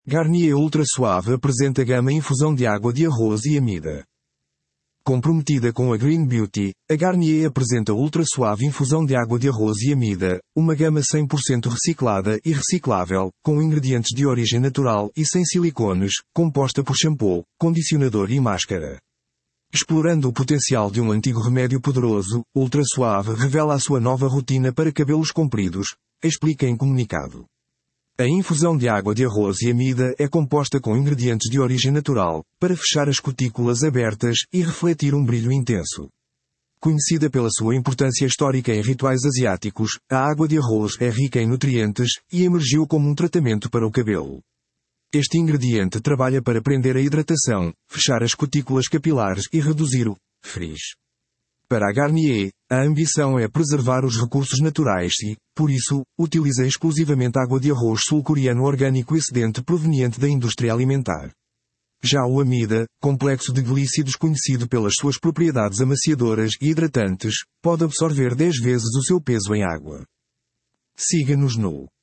Garnier Ultra Suave apresenta gama infusão de água de arroz e amida. Comprometida com a Green Beauty, a Garnier apresenta Ultra Suave infusão de água de arroz e amida, uma gama 100% reciclada e reciclável, com ingredientes de origem natural e sem silicones, composta por shampoo, condicionador e máscara. Explorando o potencial de um antigo remédio poderoso, Ultra Suave revela a sua nova rotina para cabelos compridos, explica em comunicado. A infusão de água de arroz e amida é composta com ingredientes de origem natural, para fechar as cutículas abertas e refletir um brilho intenso. Conhecida pela sua importância histórica em rituais asiáticos, a água de arroz é rica em nutrientes e emergiu como um tratamento para o cabelo. Este ingrediente trabalha para prender a hidratação, fechar as cutículas capilares e reduzir o frizz. Para a Garnier, a ambição é preservar os recursos naturais e, por isso, utiliza exclusivamente água de arroz sul-coreano orgânico excedente proveniente da indústria alimentar. Já o amida, complexo de glícidos conhecido pelas suas propriedades amaciadoras e hidratantes, pode absorver 10 vezes o seu peso em água. Siga-nos no